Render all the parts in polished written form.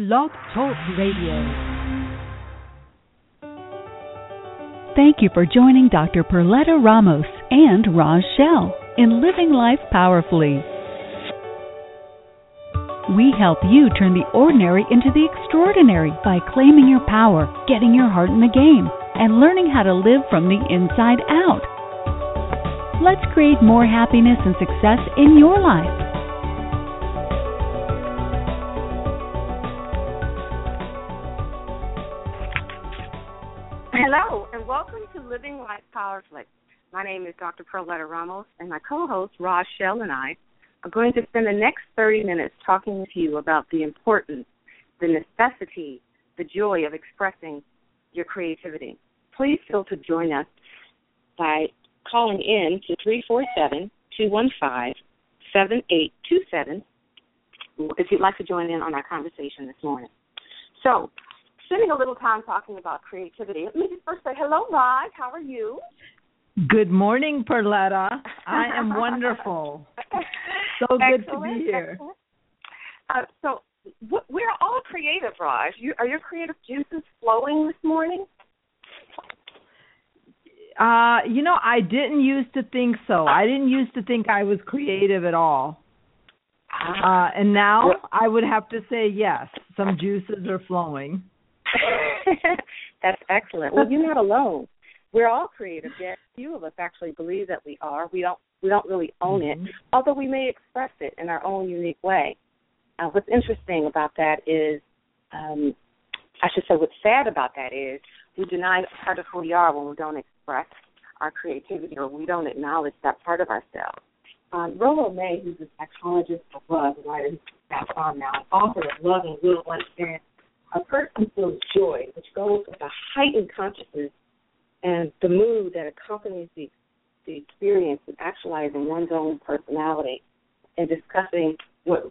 Blog Talk Radio. Thank you for joining Dr. Perletta Ramos and Roz Shell in Living Life Powerfully. We help you turn the ordinary into the extraordinary by claiming your power, getting your heart in the game, and learning how to live from the inside out. Let's create more happiness and success in your life. Hello, and welcome to Living Life Powerfully. My name is Dr. Perletta Ramos, and my co-host, Roz Shell, and I are going to spend the next 30 minutes talking with you about the importance, the necessity, the joy of expressing your creativity. Please feel to join us by calling in to 347-215-7827 if you'd like to join in on our conversation this morning. So, spending a little time talking about creativity, let me just first say, hello, Rod. How are you? Good morning, Perletta. I am wonderful. So good to be here. So we're all creative, Raj. Are your creative juices flowing this morning? I didn't used to think so. I didn't used to think I was creative at all. And now I would have to say yes, some juices are flowing. That's excellent. Well, you're not alone. We're all creative, yet few of us actually believe that we are. We don't really own it, although we may express it in our own unique way. What's interesting about that is, what's sad about that is we deny part of who we are when we don't express our creativity or we don't acknowledge that part of ourselves. Rollo May, who's a psychologist for love, a writer who's passed on now, an author of Love and Will, understands a person feels joy, which goes with a heightened consciousness and the mood that accompanies the experience of actualizing one's own personality and discussing what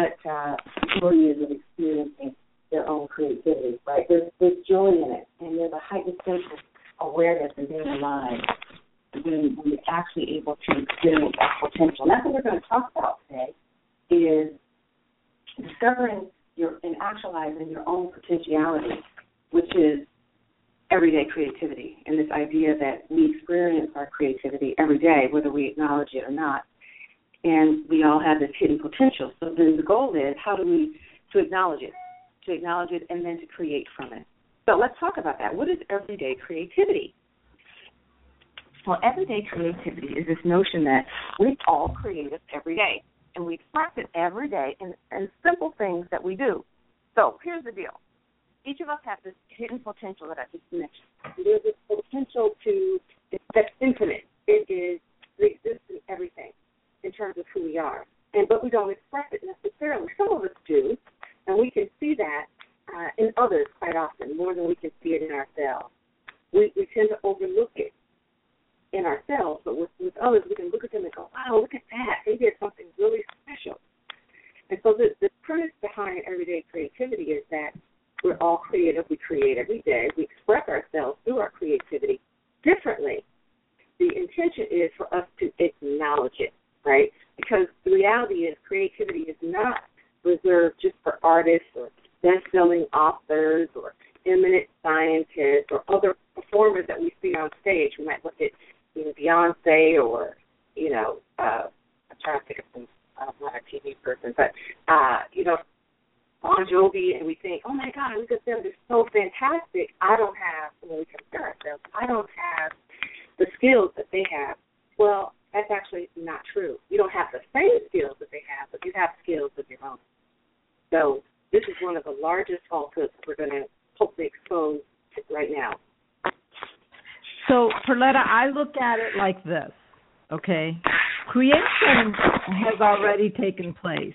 joy is of experiencing their own creativity, right? There's joy in it, and there's a heightened sense of awareness and being alive when we're actually able to experience that potential. And that's what we're going to talk about today, is discovering and actualizing your own potentiality, which is everyday creativity, and this idea that we experience our creativity every day, whether we acknowledge it or not, and we all have this hidden potential. So then the goal is to acknowledge it and then to create from it. So let's talk about that. What is everyday creativity? Well, everyday creativity is this notion that we're all creative every day, and we express it every day in simple things that we do. So here's the deal. Each of us have this hidden potential that I just mentioned. There's this potential that's infinite. It exists in everything in terms of who we are. But we don't express it necessarily. Some of us do, and we can see that in others quite often, more than we can see it in ourselves. We tend to overlook it in ourselves, but with others, we can look at them and go, wow, look at that. They did something really special. And so the premise behind everyday creativity is that we're all creative. We create every day. We express ourselves through our creativity differently. The intention is for us to acknowledge it, right? Because the reality is creativity is not reserved just for artists or best-selling authors or eminent scientists or other performers that we see on stage. We might look at Beyonce or, I'm trying to think of some, I'm not a TV person, but, Bon Jovi, and we think, oh, my God, look at them. They're so fantastic. I don't have, when we compare ourselves, I don't have the skills that they have. Well, that's actually not true. You don't have the same skills that they have, but you have skills of your own. So this is one of the largest falsehoods we're going to hopefully expose right now. So, Perletta, I look at it like this, okay? Creation has already taken place.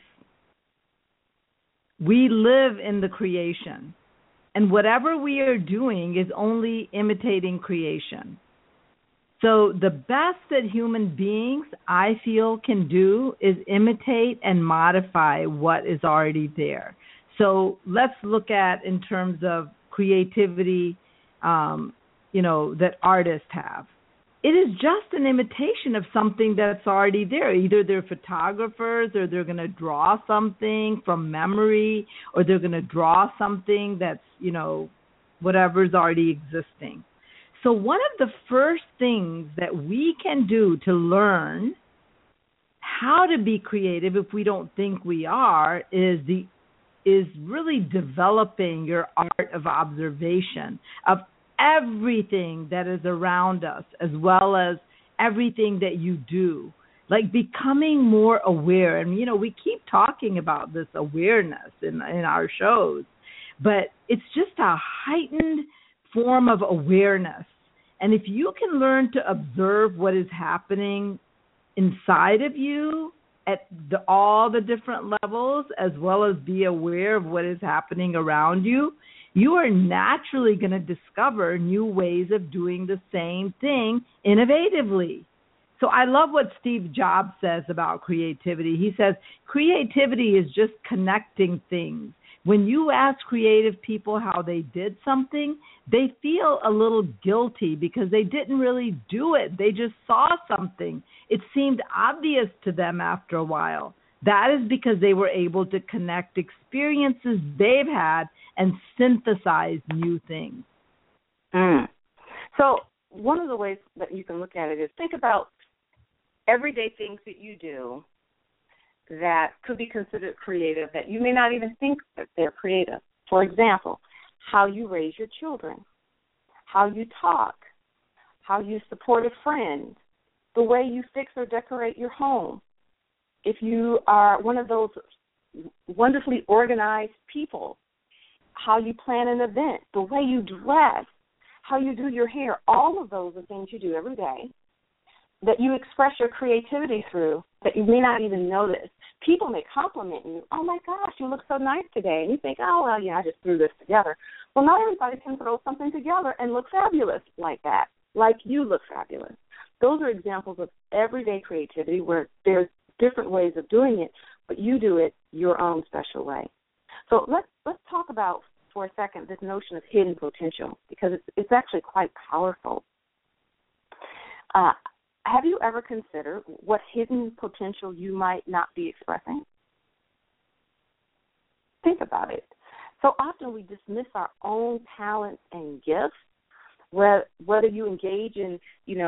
We live in the creation, and whatever we are doing is only imitating creation. So the best that human beings, I feel, can do is imitate and modify what is already there. So let's look at in terms of creativity, that artists have. it is just an imitation of something that's already there. Either they're photographers, or they're going to draw something from memory, or they're going to draw something that's, whatever's already existing. So one of the first things that we can do to learn how to be creative, if we don't think we are, is really developing your art of observation of everything that is around us, as well as everything that you do. Like becoming more aware. And, we keep talking about this awareness in our shows, but it's just a heightened form of awareness. And if you can learn to observe what is happening inside of you at all the different levels, as well as be aware of what is happening around you, you are naturally going to discover new ways of doing the same thing innovatively. So I love what Steve Jobs says about creativity. He says, creativity is just connecting things. When you ask creative people how they did something, they feel a little guilty because they didn't really do it. They just saw something. It seemed obvious to them after a while. That is because they were able to connect experiences they've had and synthesize new things. So one of the ways that you can look at it is think about everyday things that you do that could be considered creative that you may not even think that they're creative. For example, how you raise your children, how you talk, how you support a friend, the way you fix or decorate your home. If you are one of those wonderfully organized people, how you plan an event, the way you dress, how you do your hair, all of those are things you do every day that you express your creativity through that you may not even notice. People may compliment you. Oh, my gosh, you look so nice today. And you think, oh, well, I just threw this together. Well, not everybody can throw something together and look fabulous like that, like you look fabulous. Those are examples of everyday creativity where there's different ways of doing it, but you do it your own special way. So let's talk about, for a second, this notion of hidden potential, because it's actually quite powerful. Have you ever considered what hidden potential you might not be expressing? Think about it. So often we dismiss our own talents and gifts, whether you engage in,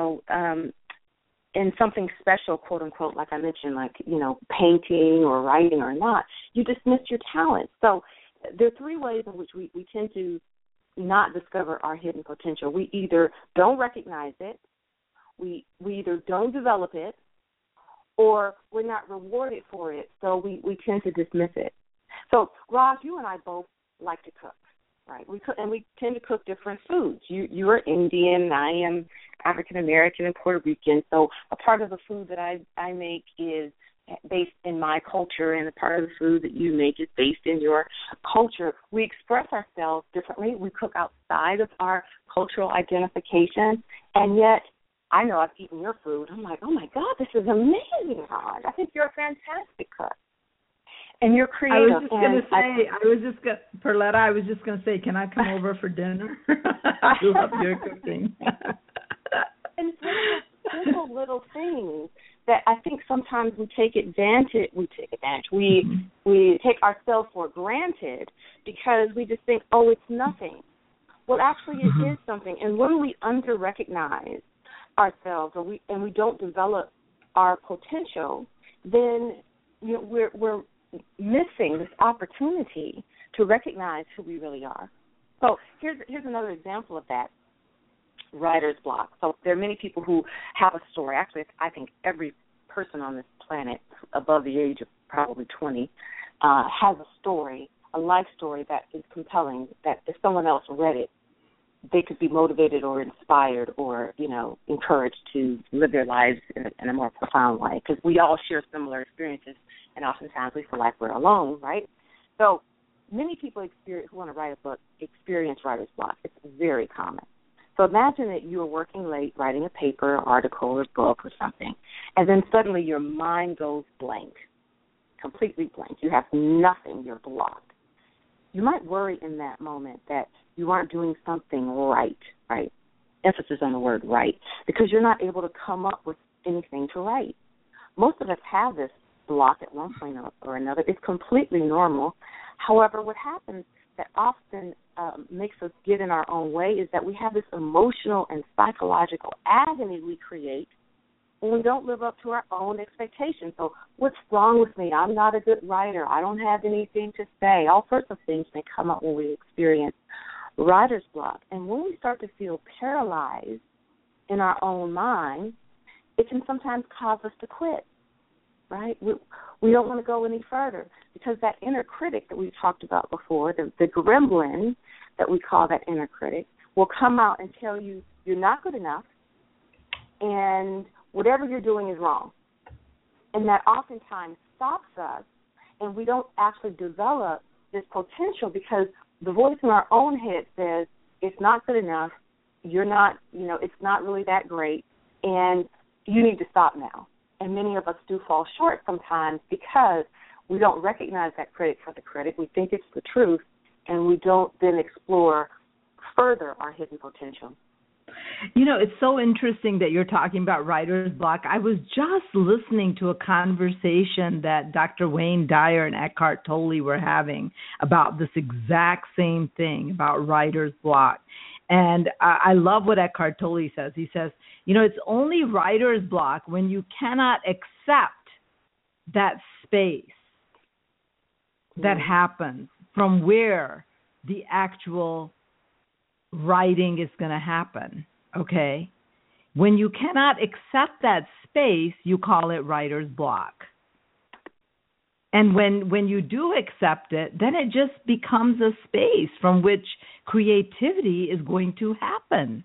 in something special, quote unquote, like I mentioned, like, painting or writing or not, you dismiss your talents. So there are three ways in which we tend to not discover our hidden potential. We either don't recognize it, we either don't develop it, or we're not rewarded for it, so we tend to dismiss it. So, Roz, you and I both like to cook, right? We cook, and we tend to cook different foods. You are Indian, I am African American and Puerto Rican, so a part of the food that I make is based in my culture, and a part of the food that you make is based in your culture. We express ourselves differently. We cook outside of our cultural identification, and yet I know I've eaten your food. I'm like, oh, my God, this is amazing, Roz. I think you're a fantastic cook. And you're creative. Perletta, I was just going to say, can I come over for dinner? I love your cooking. And it's one of those simple little things that I think sometimes we take advantage. We take ourselves for granted because we just think, oh, it's nothing. Well, actually, it is something. And when we under-recognize ourselves and we don't develop our potential, then we're missing this opportunity to recognize who we really are. So here's another example of that. Writer's block. So there are many people who have a story. Actually, I think every person on this planet above the age of probably 20 has a story, a life story that is compelling, that if someone else read it, they could be motivated or inspired or, encouraged to live their lives in a more profound way, because we all share similar experiences, and oftentimes we feel like we're alone, right? So many people who want to write a book experience writer's block. It's very common. So imagine that you are working late writing a paper, article, or book or something, and then suddenly your mind goes blank, completely blank. You have nothing. You're blocked. You might worry in that moment that you aren't doing something right? emphasis on the word write, because you're not able to come up with anything to write. Most of us have this block at one point or another. It's completely normal. However, what happens that often makes us get in our own way is that we have this emotional and psychological agony we create when we don't live up to our own expectations. So what's wrong with me? I'm not a good writer. I don't have anything to say. All sorts of things may come up when we experience writer's block. And when we start to feel paralyzed in our own mind, it can sometimes cause us to quit, right? We don't want to go any further because that inner critic that we talked about before, the gremlin that we call that inner critic, will come out and tell you you're not good enough and whatever you're doing is wrong. And that oftentimes stops us, and we don't actually develop this potential because the voice in our own head says, it's not good enough, you're not, it's not really that great, and you need to stop now. And many of us do fall short sometimes because we don't recognize that critic for the critic. We think it's the truth, and we don't then explore further our hidden potential. It's so interesting that you're talking about writer's block. I was just listening to a conversation that Dr. Wayne Dyer and Eckhart Tolle were having about this exact same thing, about writer's block. And I love what Eckhart Tolle says. He says, it's only writer's block when you cannot accept that space that happens from where the actual writing is going to happen, okay? When you cannot accept that space, you call it writer's block. And when you do accept it, then it just becomes a space from which creativity is going to happen.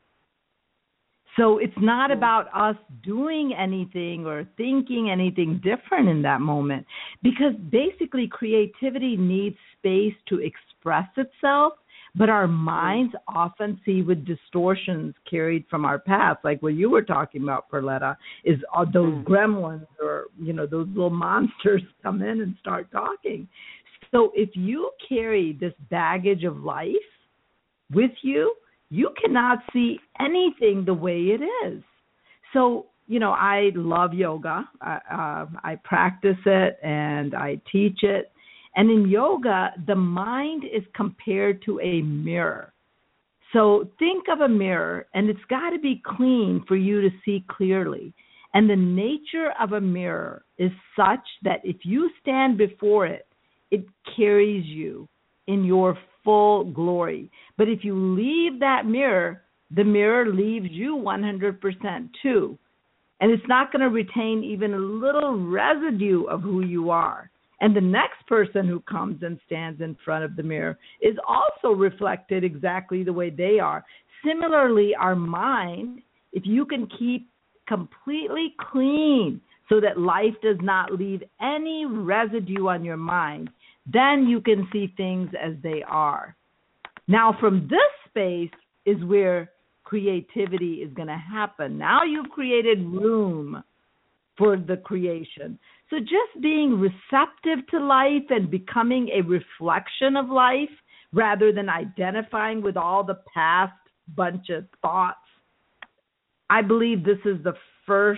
So it's not about us doing anything or thinking anything different in that moment, because basically creativity needs space to express itself, but our minds often see with distortions carried from our past, like what you were talking about, Perletta, is those gremlins or, those little monsters come in and start talking. So if you carry this baggage of life with you, you cannot see anything the way it is. So, I love yoga. I practice it and I teach it. And in yoga, the mind is compared to a mirror. So think of a mirror, and it's got to be clean for you to see clearly. And the nature of a mirror is such that if you stand before it, it carries you in your full glory. But if you leave that mirror, the mirror leaves you 100% too. And it's not going to retain even a little residue of who you are. And the next person who comes and stands in front of the mirror is also reflected exactly the way they are. Similarly, our mind, if you can keep completely clean so that life does not leave any residue on your mind, then you can see things as they are. Now, from this space is where creativity is going to happen. Now you've created room for the creation. So just being receptive to life and becoming a reflection of life rather than identifying with all the past bunch of thoughts, I believe this is the first,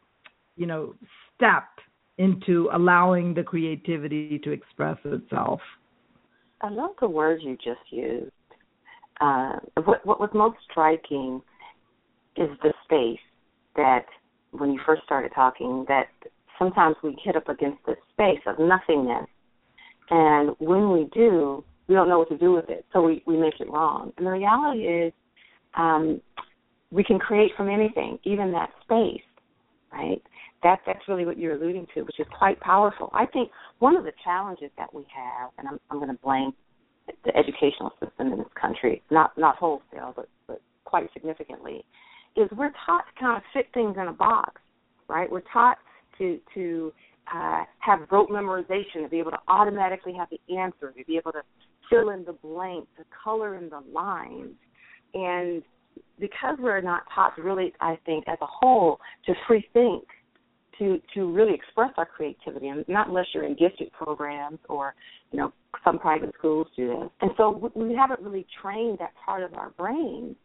step into allowing the creativity to express itself. I love the words you just used. What was most striking is the space that when you first started talking, that sometimes we hit up against this space of nothingness. And when we do, we don't know what to do with it, so we make it wrong. And the reality is we can create from anything, even that space, right? That's really what you're alluding to, which is quite powerful. I think one of the challenges that we have, and I'm going to blame the educational system in this country, not wholesale, but quite significantly, is we're taught to kind of fit things in a box, right? We're taught to have rote memorization, to be able to automatically have the answer, to be able to fill in the blanks, to color in the lines. And because we're not taught really, I think, as a whole, to free think, to really express our creativity, and not unless you're in gifted programs or, some private schools do this. And so we haven't really trained that part of our brain to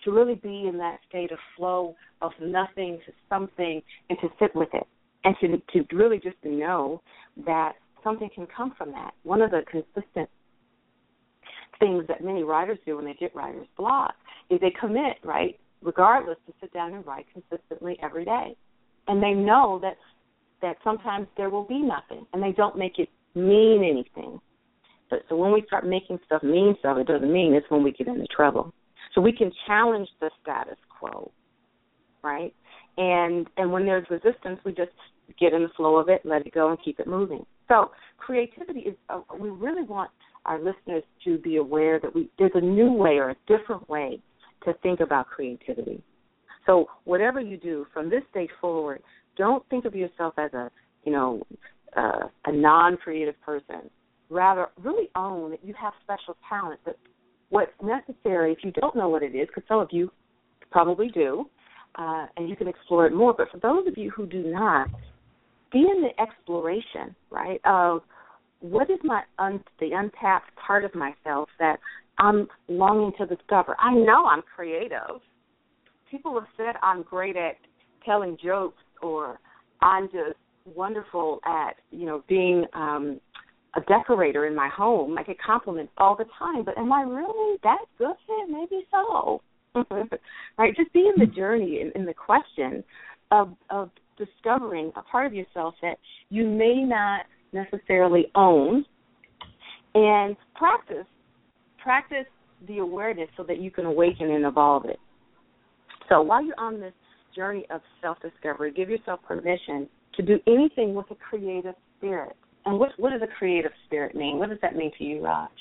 to really be in that state of flow of nothing to something and to sit with it and to really just to know that something can come from that. One of the consistent things that many writers do when they get writer's block is they commit, right, regardless, to sit down and write consistently every day. And they know that sometimes there will be nothing, and they don't make it mean anything. So when we start making stuff mean stuff, it doesn't mean it's when we get into trouble. So we can challenge the status quo, right? And when there's resistance, we just get in the flow of it, let it go, and keep it moving. So creativity is, we really want our listeners to be aware that there's a new way or a different way to think about creativity. So whatever you do from this day forward, don't think of yourself as a non-creative person. Rather, really own that you have special talent, that what's necessary, if you don't know what it is, because some of you probably do, and you can explore it more, but for those of you who do not, be in the exploration, right, of what is the untapped part of myself that I'm longing to discover. I know I'm creative. People have said I'm great at telling jokes, or I'm just wonderful at, being a decorator in my home. I get compliments all the time, but am I really that good at it? Maybe so. Right? Just be in the journey, in the question of discovering a part of yourself that you may not necessarily own, and practice the awareness so that you can awaken and evolve it. So while you're on this journey of self-discovery, give yourself permission to do anything with a creative spirit. And what does a creative spirit mean? What does that mean to you, Raj?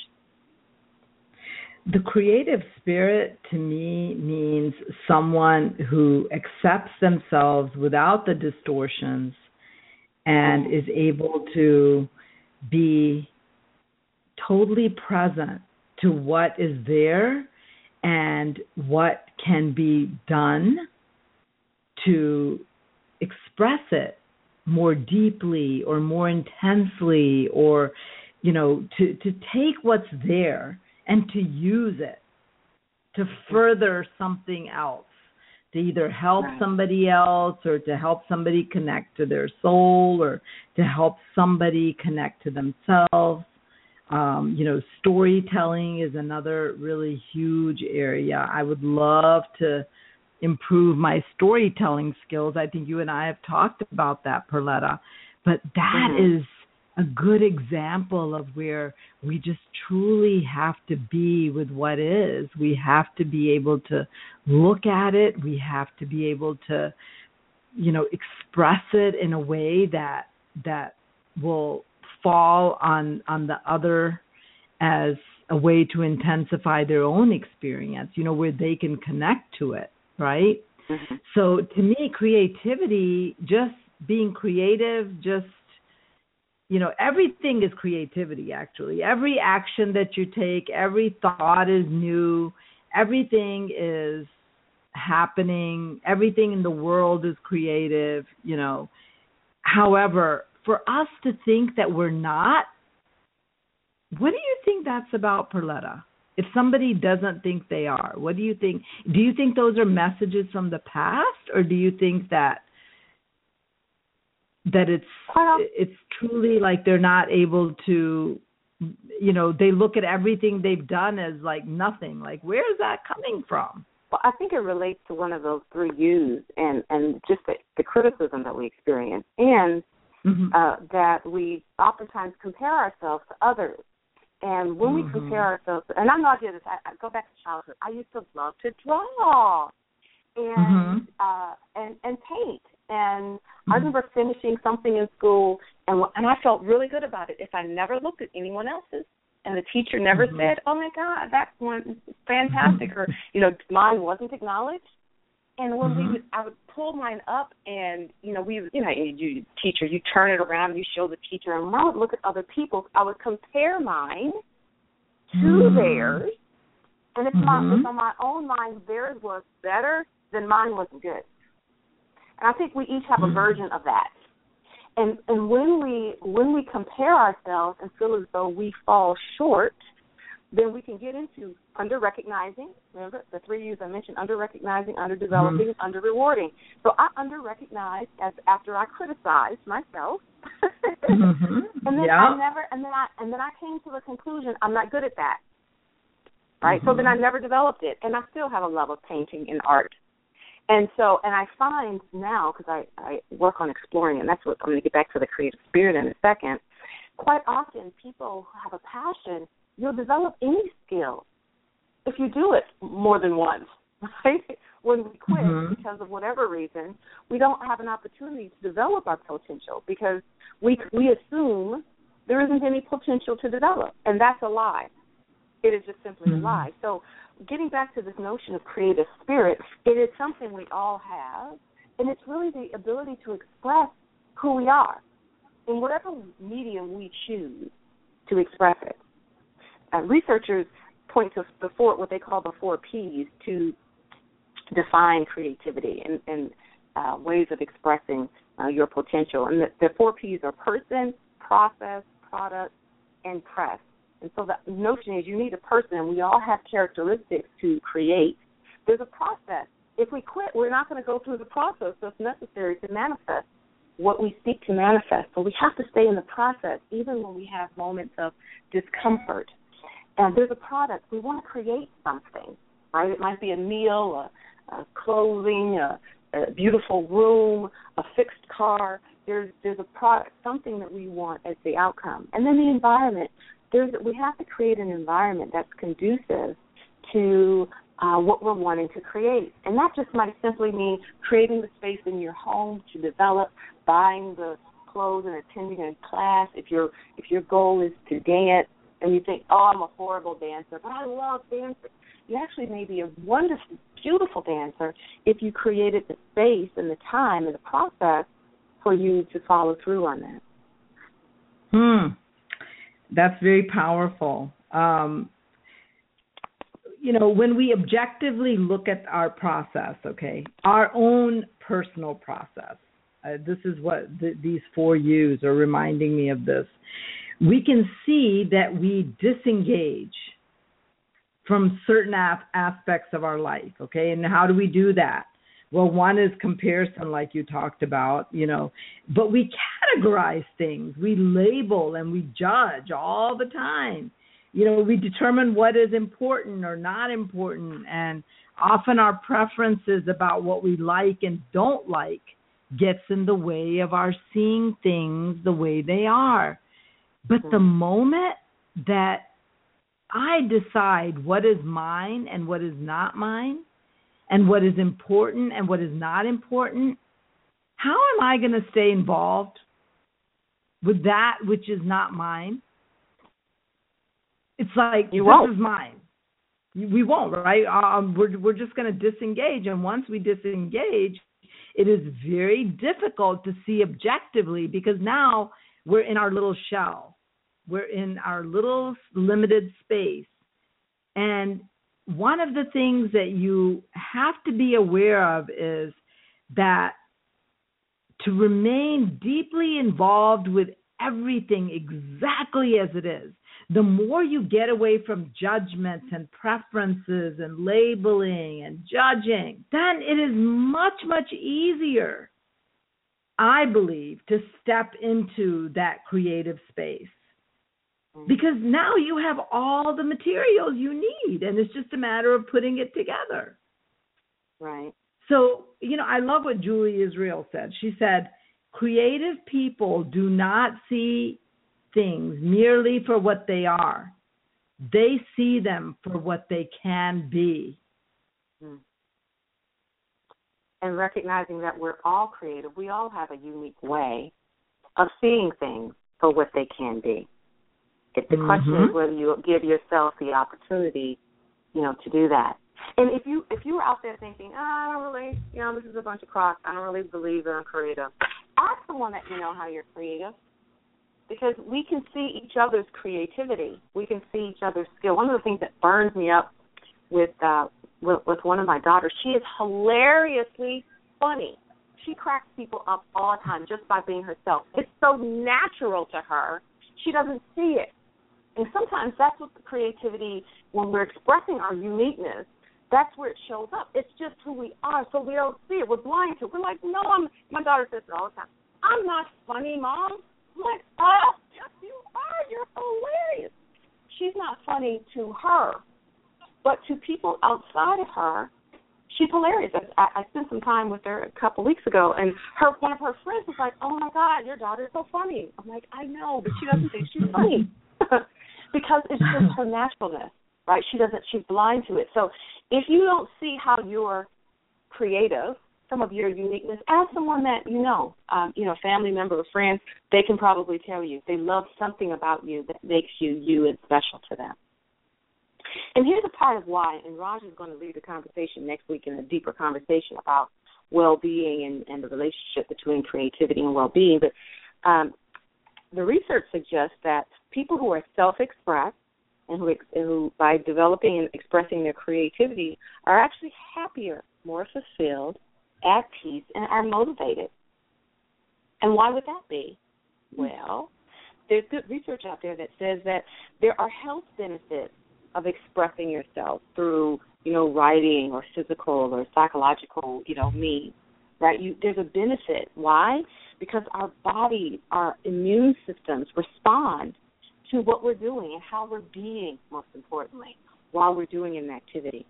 The creative spirit to me means someone who accepts themselves without the distortions and is able to be totally present to what is there and what can be done to express it more deeply or more intensely, or, to take what's there and to use it to further something else, to either help somebody else or to help somebody connect to their soul or to help somebody connect to themselves. Storytelling is another really huge area. I would love to improve my storytelling skills. I think you and I have talked about that, Perletta. But that is a good example of where we just truly have to be with what is. We have to be able to look at it. We have to be able to, express it in a way that will fall on the other as a way to intensify their own experience, where they can connect to it. Right? Mm-hmm. So to me, creativity, just being creative, everything is creativity, actually. Every action that you take, every thought is new, everything is happening, everything in the world is creative, However, for us to think that we're not, what do you think that's about, Perletta? If somebody doesn't think they are, what do you think? Do you think those are messages from the past, or do you think that it's truly like they're not able to, they look at everything they've done as like nothing? Like, where is that coming from? Well, I think it relates to one of those 3 U's and just the criticism that we experience, and that we oftentimes compare ourselves to others. And when we compare ourselves, and I know I did this, I go back to childhood. I used to love to draw and paint. And I remember finishing something in school, and I felt really good about it. If I never looked at anyone else's, and the teacher never said, "Oh my God, that one's fantastic," or mine wasn't acknowledged. And when I would pull mine up, and you teacher, you turn it around, you show the teacher, and when I would look at other people's, I would compare mine to theirs, and if on my own mind theirs was better, then mine wasn't good. And I think we each have a version of that. And when we compare ourselves and feel as though we fall short, then we can get into under-recognizing. Remember, the 3 U's I mentioned, under-recognizing, under-developing, under-rewarding. So I under-recognized after I criticized myself. And then I came to the conclusion I'm not good at that. Right? So then I never developed it. And I still have a love of painting and art. And I find now, because I work on exploring, and that's what I'm going to get back to the creative spirit in a second, quite often people who have a passion, you'll develop any skill if you do it more than once, right? When we quit because of whatever reason, we don't have an opportunity to develop our potential because we assume there isn't any potential to develop, and that's a lie. It is just simply a lie. So getting back to this notion of creative spirit, it is something we all have, and it's really the ability to express who we are in whatever medium we choose to express it. Researchers point to what they call the 4 Ps to define creativity and ways of expressing your potential. And the 4 Ps are person, process, product, and press. And so the notion is you need a person. We all have characteristics to create. There's a process. If we quit, we're not going to go through the process that's necessary to manifest what we seek to manifest. So we have to stay in the process even when we have moments of discomfort. And there's a product. We want to create something, right? It might be a meal, a clothing, a beautiful room, a fixed car. There's a product, something that we want as the outcome. And then the environment. We have to create an environment that's conducive to what we're wanting to create. And that just might simply mean creating the space in your home to develop, buying the clothes and attending a class. If your goal is to dance and you think, oh, I'm a horrible dancer, but I love dancing. You actually may be a wonderful, beautiful dancer if you created the space and the time and the process for you to follow through on that. That's very powerful. When we objectively look at our process, okay, our own personal process, this is what these 4 U's are reminding me of this. We can see that we disengage from certain aspects of our life, okay? And how do we do that? Well, one is comparison, like you talked about, but we categorize things. We label and we judge all the time. We determine what is important or not important, and often our preferences about what we like and don't like gets in the way of our seeing things the way they are. But the moment that I decide what is mine and what is not mine, and what is important and what is not important, how am I going to stay involved with that which is not mine? It's like, this is mine. We won't, right? We're just going to disengage. And once we disengage, it is very difficult to see objectively because now we're in our little shell. We're in our little limited space. And one of the things that you have to be aware of is that to remain deeply involved with everything exactly as it is, the more you get away from judgments and preferences and labeling and judging, then it is much, much easier, I believe, to step into that creative space. Because now you have all the materials you need, and it's just a matter of putting it together. Right. So, I love what Julie Israel said. She said, creative people do not see things merely for what they are. They see them for what they can be. And recognizing that we're all creative, we all have a unique way of seeing things for what they can be. The question is whether you give yourself the opportunity, to do that. And if you were out there thinking, I don't really, this is a bunch of crock, I don't really believe that I'm creative, ask someone that you know how you're creative, because we can see each other's creativity. We can see each other's skill. One of the things that burns me up with one of my daughters, she is hilariously funny. She cracks people up all the time just by being herself. It's so natural to her, she doesn't see it. And sometimes that's what the creativity, when we're expressing our uniqueness, that's where it shows up. It's just who we are, so we don't see it. We're blind to it. We're like, no, my daughter says it all the time. I'm not funny, Mom. I'm like, oh, yes, you are. You're hilarious. She's not funny to her, but to people outside of her, she's hilarious. I spent some time with her a couple weeks ago, and one of her friends was like, oh, my God, your daughter's so funny. I'm like, I know, but she doesn't think she's funny because it's just her naturalness, right? She's blind to it. So if you don't see how you're creative, some of your uniqueness, ask someone that you know, a family member or friend. They can probably tell you they love something about you that makes you and special to them. And here's a part of why, and Raj is going to lead the conversation next week in a deeper conversation about well-being and the relationship between creativity and well-being. But the research suggests that people who are self-expressed and who by developing and expressing their creativity are actually happier, more fulfilled, at peace, and are motivated. And why would that be? Well, there's good research out there that says that there are health benefits of expressing yourself through, writing or physical or psychological, means, right? There's a benefit. Why? Because our body, our immune systems respond to what we're doing and how we're being, most importantly, while we're doing an activity.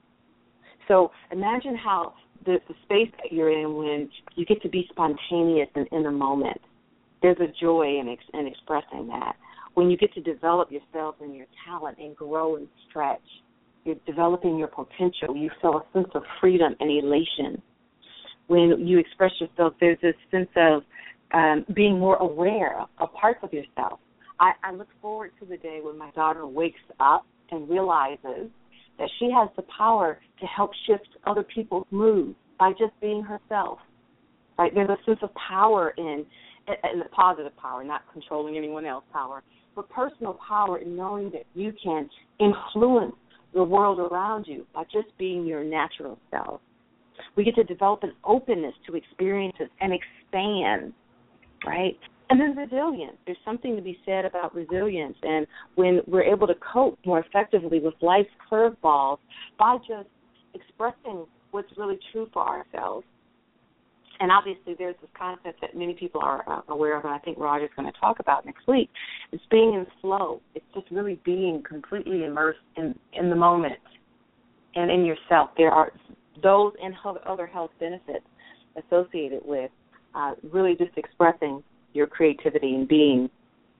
So imagine how the space that you're in when you get to be spontaneous and in the moment. There's a joy in expressing that. When you get to develop yourself and your talent and grow and stretch, you're developing your potential. You feel a sense of freedom and elation. When you express yourself, there's this sense of being more aware of parts of yourself. I look forward to the day when my daughter wakes up and realizes that she has the power to help shift other people's moods by just being herself. Right? There's a sense of power in the positive power, not controlling anyone else's power, but personal power in knowing that you can influence the world around you by just being your natural self. We get to develop an openness to experiences and expand, right? And then resilience. There's something to be said about resilience, and when we're able to cope more effectively with life's curveballs by just expressing what's really true for ourselves. And obviously there's this concept that many people are aware of, and I think Roger's going to talk about next week. It's being in flow. It's just really being completely immersed in the moment and in yourself. There are those and other health benefits associated with really just expressing your creativity and being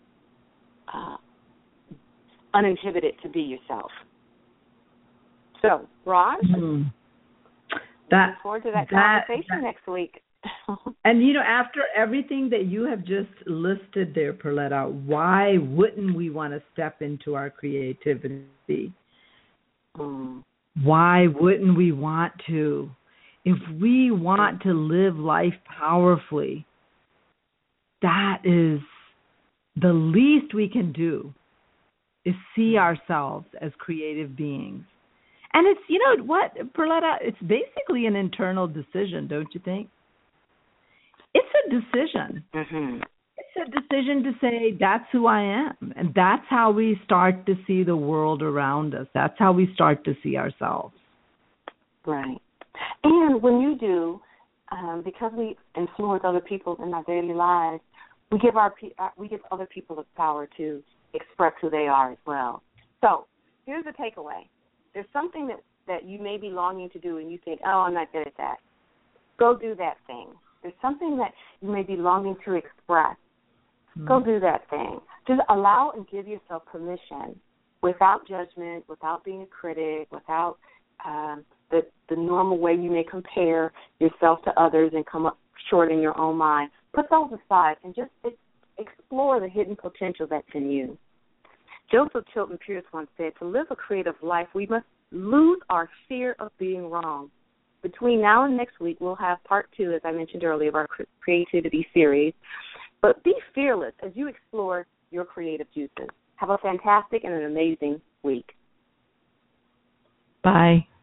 uninhibited to be yourself. So, Raj, looking forward to that conversation next week. And, after everything that you have just listed there, Perletta, why wouldn't we want to step into our creativity? Why wouldn't we want to? If we want to live life powerfully, that is the least we can do is see ourselves as creative beings. And it's, Perletta, it's basically an internal decision, don't you think? It's a decision. Mm-hmm. It's a decision to say, that's who I am. And that's how we start to see the world around us. That's how we start to see ourselves. Right. And when you do, because we influence other people in our daily lives, we give other people the power to express who they are as well. So here's the takeaway. There's something that you may be longing to do and you think, oh, I'm not good at that. Go do that thing. There's something that you may be longing to express. Go do that thing. Just allow and give yourself permission without judgment, without being a critic, without the normal way you may compare yourself to others and come up short in your own mind. Put those aside and just explore the hidden potential that's in you. Joseph Chilton Pierce once said, to live a creative life, we must lose our fear of being wrong. Between now and next week, we'll have part 2, as I mentioned earlier, of our creativity series. But be fearless as you explore your creative juices. Have a fantastic and an amazing week. Bye.